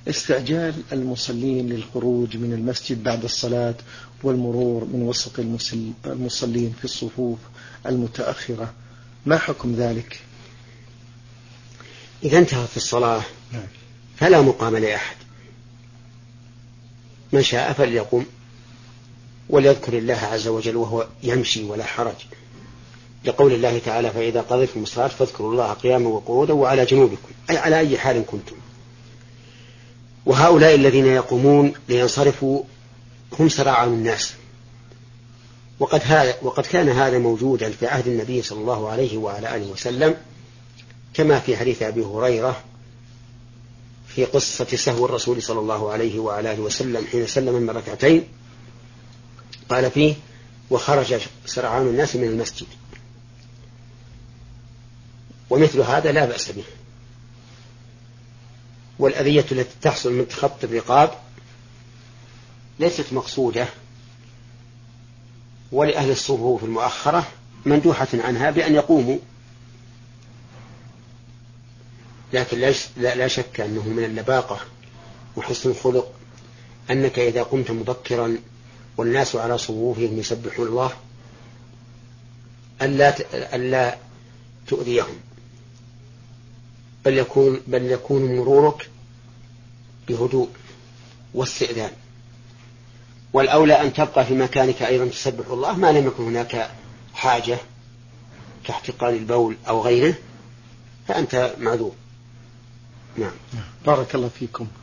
استعجال المصلين للخروج من المسجد بعد الصلاة والمرور من وسط المصلين في الصفوف المتأخرة، ما حكم ذلك؟ إذا انتهت الصلاة فلا مقام لأحد، من شاء فليقم وليذكر الله عز وجل وهو يمشي ولا حرج، لقول الله تعالى: فإذا قضيتم الصلاة فاذكروا الله قياما وقعودا وعلى جنوبكم، أي على أي حال كنتم. وهؤلاء الذين يقومون لينصرفوا هم سراعان الناس، وقد كان هذا موجودا في عهد النبي صلى الله عليه وعلى آله وسلم، كما في حديث أبي هريرة في قصة سهو الرسول صلى الله عليه وعلى آله وسلم حين سلم من ركعتين، قال فيه: وخرج سرعان الناس من المسجد. ومثل هذا لا بأس به. والأذية التي تحصل من تخطي الرقاب ليست مقصودة، ولأهل الصفوف المؤخرة مندوحة عنها بأن يقوموا، لكن لا شك أنه من اللباقة وحسن الخلق أنك إذا قمت مبكرا والناس على صفوفهم يسبحون الله ألا تؤذيهم، بل يكون مرورك بهدوء واستئذان. والأولى أن تبقى في مكانك أيضا تسبح الله ما لم يكن هناك حاجة كاحتقان البول أو غيره، فأنت معذور. نعم. بارك الله فيكم.